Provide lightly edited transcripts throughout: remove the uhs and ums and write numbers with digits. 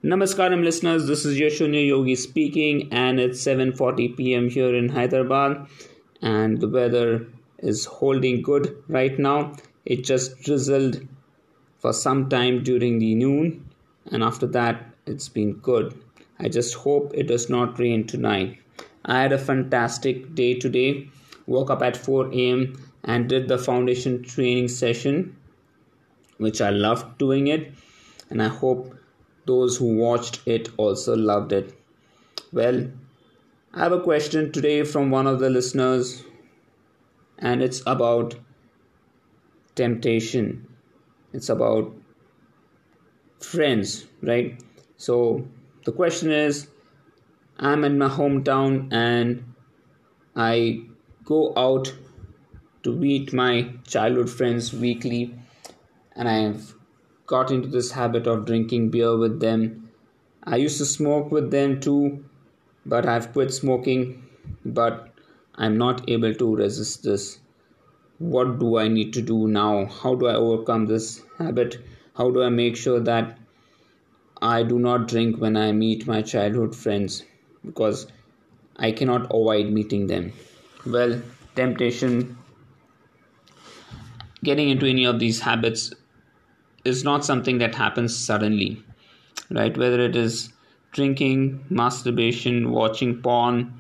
Namaskaram listeners, this is Yashunya Yogi speaking and it's 7:40 p.m. here in Hyderabad and the weather is holding good right now. It just drizzled for some time during the noon and after that it's been good. I just hope it does not rain tonight. I had a fantastic day today. Woke up at 4 a.m. and did the foundation training session, which I loved doing it, and I hope those who watched it also loved it. Well, I have a question today from one of the listeners, and it's about temptation. It's about friends, right? So the question is, I'm in my hometown and I go out to meet my childhood friends weekly, and I've got into this habit of drinking beer with them. I used to smoke with them too, but I've quit smoking. But I'm not able to resist this. What do I need to do now? How do I overcome this habit? How do I make sure that I do not drink when I meet my childhood friends? Because I cannot avoid meeting them. Well, temptation, getting into any of these habits is not something that happens suddenly, right? Whether it is drinking, masturbation, watching porn,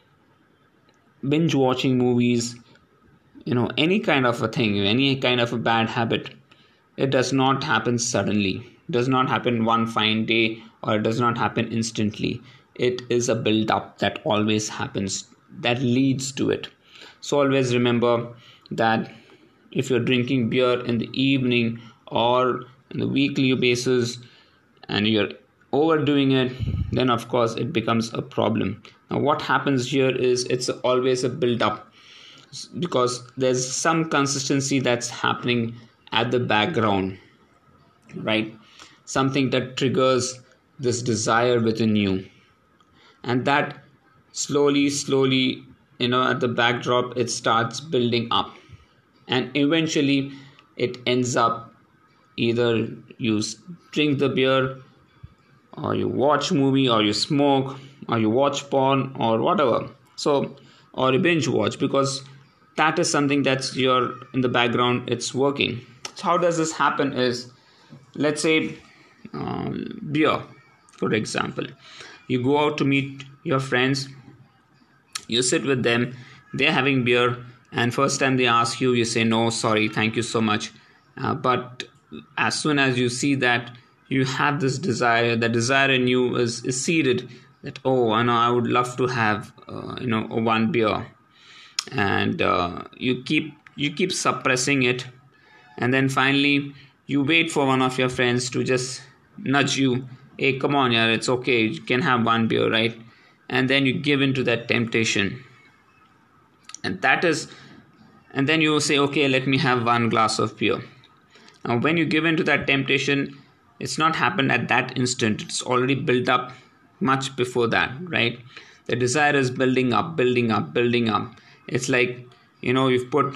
binge watching movies, any kind of a thing, any kind of a bad habit, it does not happen suddenly. It does not happen one fine day, or it does not happen instantly. It is a build up that always happens, that leads to it. So always remember that if you're drinking beer in the evening or on the weekly basis and you're overdoing it, then of course it becomes a problem. Now what happens here is it's always a build up, because there's some consistency that's happening at the background, right? Something that triggers this desire within you, and that slowly at the backdrop it starts building up, and eventually it ends up, either you drink the beer, or you watch movie, or you smoke, or you watch porn, or whatever. So, or you binge watch, because that is something that's your in the background, it's working. So how does this happen is, let's say beer, for example. You go out to meet your friends, you sit with them, they're having beer, and first time they ask you, you say no, sorry, thank you so much. But as soon as you see that you have this desire, the desire in you is seeded, that I know I would love to have one beer, and you keep suppressing it, and then finally you wait for one of your friends to just nudge you, hey, come on, yeah, it's okay, you can have one beer, right? And then you give into that temptation, and then you say, okay, let me have one glass of beer. Now when you give into that temptation, it's not happened at that instant, it's already built up much before that, right? The desire is building up. It's like, you've put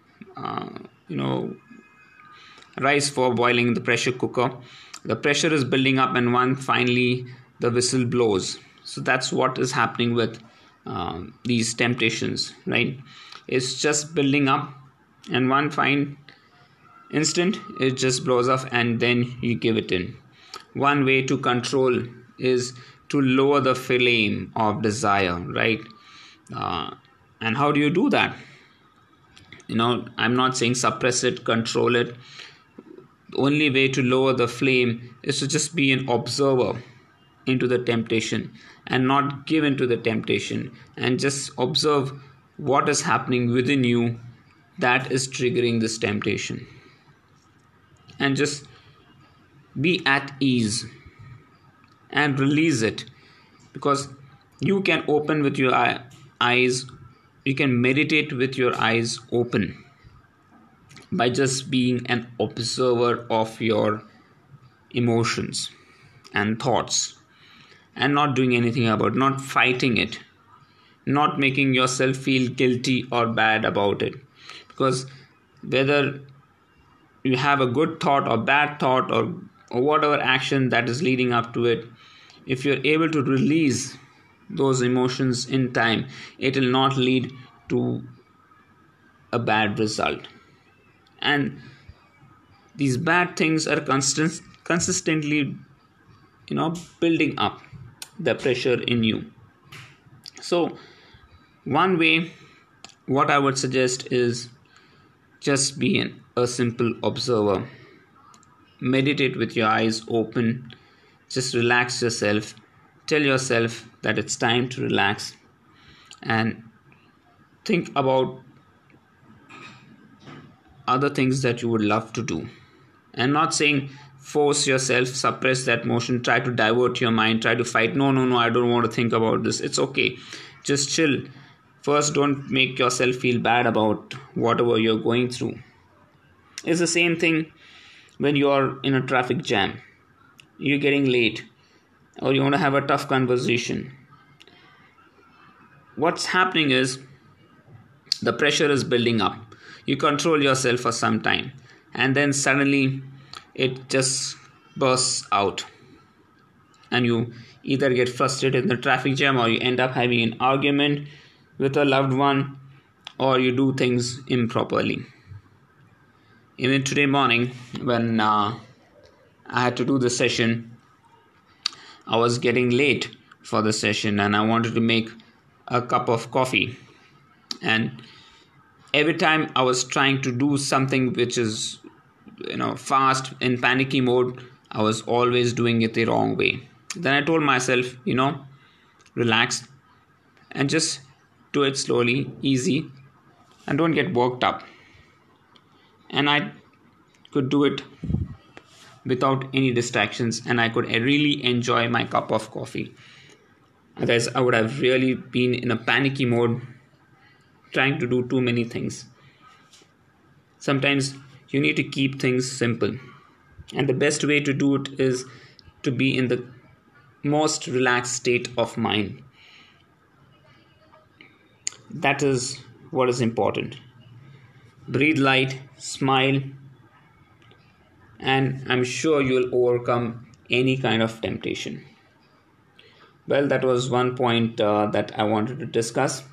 rice for boiling in the pressure cooker. The pressure is building up, and one finally the whistle blows. So that's what is happening with these temptations, right? It's just building up, and one fine instant it just blows off, and then you give it in. One way to control is to lower the flame of desire, right? And how do you do that? I'm not saying suppress it, control it. The only way to lower the flame is to just be an observer into the temptation, and not give into the temptation, and just observe what is happening within you that is triggering this temptation, and just be at ease and release it. Because you can open with your eyes, you can meditate with your eyes open, by just being an observer of your emotions and thoughts, and not doing anything about it, not fighting it, not making yourself feel guilty or bad about it. Because whether you have a good thought or bad thought, or or whatever action that is leading up to it, if you're able to release those emotions in time, it will not lead to a bad result. And these bad things are consistently, building up the pressure in you. So one way, what I would suggest is just be a simple observer. Meditate with your eyes open. Just relax yourself. Tell yourself that it's time to relax, and think about other things that you would love to do. I'm not saying force yourself, suppress that motion, try to divert your mind, try to fight. No, I don't want to think about this. It's okay. Just chill. First, don't make yourself feel bad about whatever you're going through. It's the same thing when you're in a traffic jam. You're getting late, or you want to have a tough conversation. What's happening is the pressure is building up. You control yourself for some time, and then suddenly it just bursts out, and you either get frustrated in the traffic jam, or you end up having an argument with a loved one, or you do things improperly. Even today morning, when I had to do the session, I was getting late for the session, and I wanted to make a cup of coffee, and every time I was trying to do something which is fast, in panicky mode, I was always doing it the wrong way. Then I told myself, relax and just do it slowly, easy, and don't get worked up. And I could do it without any distractions, and I could really enjoy my cup of coffee. Otherwise, I would have really been in a panicky mode, trying to do too many things. Sometimes you need to keep things simple, and the best way to do it is to be in the most relaxed state of mind. That is what is important. Breathe light, smile, and I'm sure you'll overcome any kind of temptation. Well, that was one point that I wanted to discuss.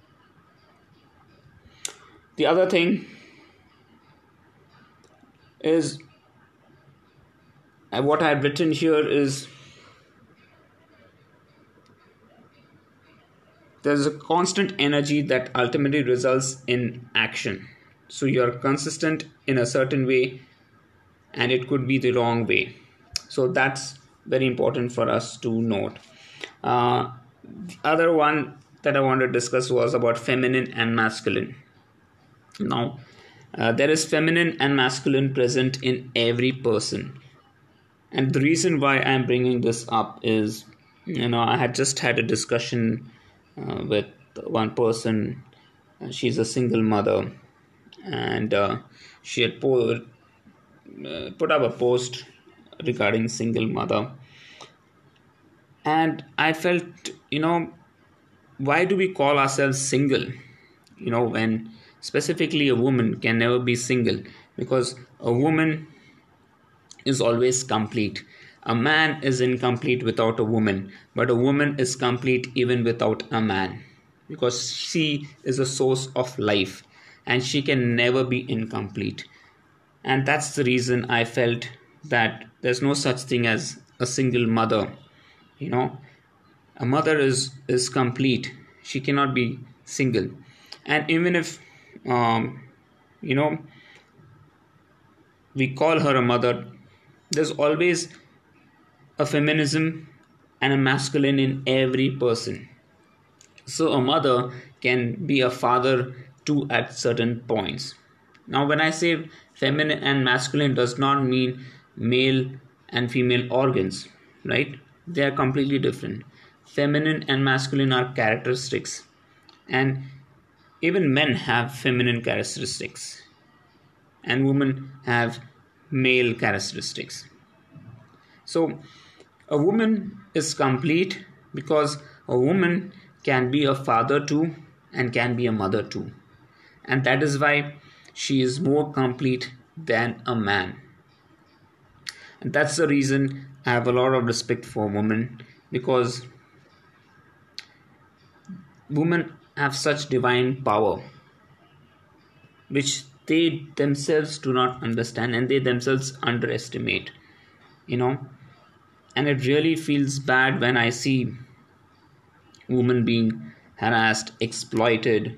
The other thing is, what I've written here is, there's a constant energy that ultimately results in action. So you're consistent in a certain way, and it could be the wrong way. So that's very important for us to note. The other one that I wanted to discuss was about feminine and masculine. Now, there is feminine and masculine present in every person. And the reason why I'm bringing this up is, I had just had a discussion with one person. She's a single mother, and she had put up a post regarding single mother. And I felt, why do we call ourselves single? When specifically a woman can never be single, because a woman is always complete. A man is incomplete without a woman, but a woman is complete even without a man, because she is a source of life and she can never be incomplete. And that's the reason I felt that there's no such thing as a single mother. A mother is complete. She cannot be single. And even if we call her a mother, there's always a feminism and a masculine in every person. So a mother can be a father too at certain points. Now, when I say feminine and masculine, does not mean male and female organs, right? They are completely different. Feminine and masculine are characteristics, and even men have feminine characteristics, and women have male characteristics. So a woman is complete because a woman can be a father too and can be a mother too. And that is why she is more complete than a man. And that's the reason I have a lot of respect for women, because women have such divine power which they themselves do not understand and they themselves underestimate, you know. And it really feels bad when I see women being harassed, exploited,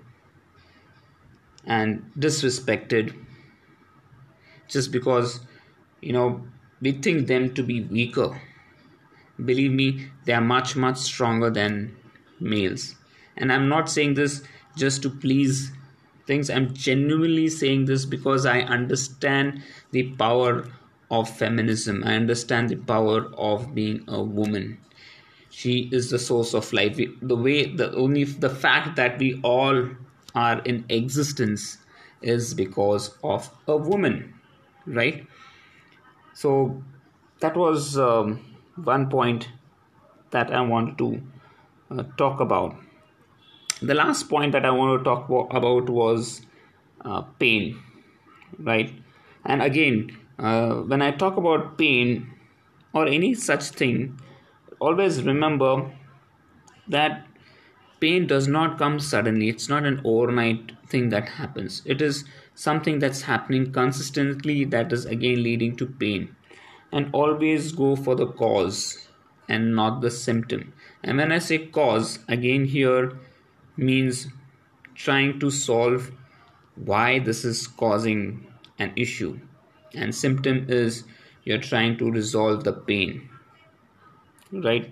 and disrespected just because, you know, we think them to be weaker. Believe me, they are much, much stronger than males. And I'm not saying this just to please things. I'm genuinely saying this because I understand the power of feminism. I understand the power of being a woman. She is the source of life. The fact that we all are in existence is because of a woman, right? So that was one point that I wanted to talk about. The last point that I want to talk about was pain, right? And again, when I talk about pain or any such thing, always remember that pain does not come suddenly. It's not an overnight thing that happens. It is something that's happening consistently that is again leading to pain. And always go for the cause and not the symptom. And when I say cause, again here means trying to solve why this is causing an issue. And symptom is you're trying to resolve the pain, right?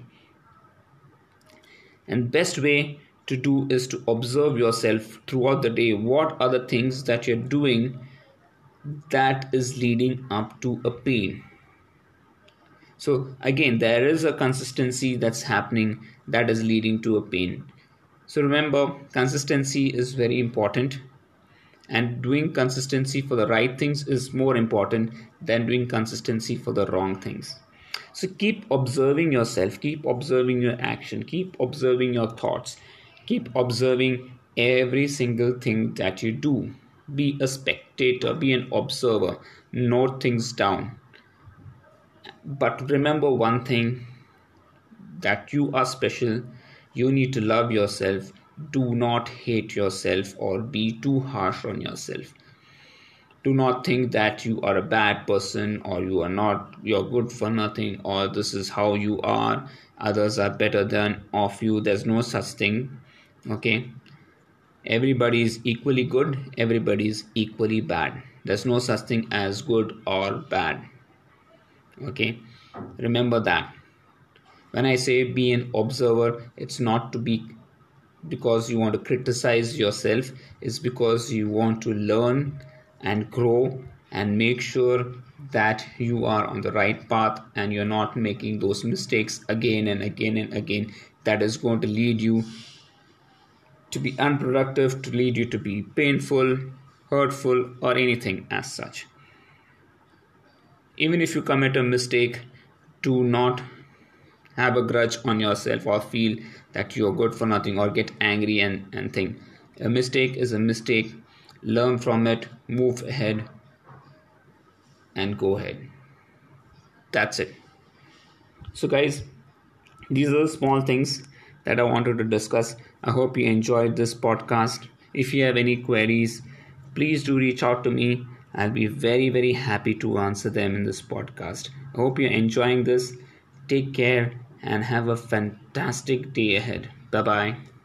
And best way to do is to observe yourself throughout the day. What are the things that you're doing that is leading up to a pain? So again, there is a consistency that's happening that is leading to a pain. So remember, consistency is very important, and doing consistency for the right things is more important than doing consistency for the wrong things. So keep observing yourself, keep observing your action, keep observing your thoughts, keep observing every single thing that you do. Be a spectator, be an observer, note things down. But remember one thing, that you are special. You need to love yourself. Do not hate yourself or be too harsh on yourself. Do not think that you are a bad person or you are not, you're good for nothing, or this is how you are, others are better than of you. There's no such thing. Okay, everybody is equally good, everybody is equally bad. There's no such thing as good or bad. Okay, remember that. When I say be an observer, it's not to be because you want to criticize yourself, it's because you want to learn and grow and make sure that you are on the right path and you're not making those mistakes again and again and again. That is going to lead you to be unproductive, to lead you to be painful, hurtful, or anything as such. Even if you commit a mistake, do not have a grudge on yourself or feel that you're good for nothing or get angry and think. A mistake is a mistake. Learn from it, move ahead, and go ahead. That's it. So guys, these are the small things that I wanted to discuss. I hope you enjoyed this podcast. If you have any queries, please do reach out to me. I'll be very, very happy to answer them in this podcast. I hope you're enjoying this. Take care and have a fantastic day ahead. Bye bye.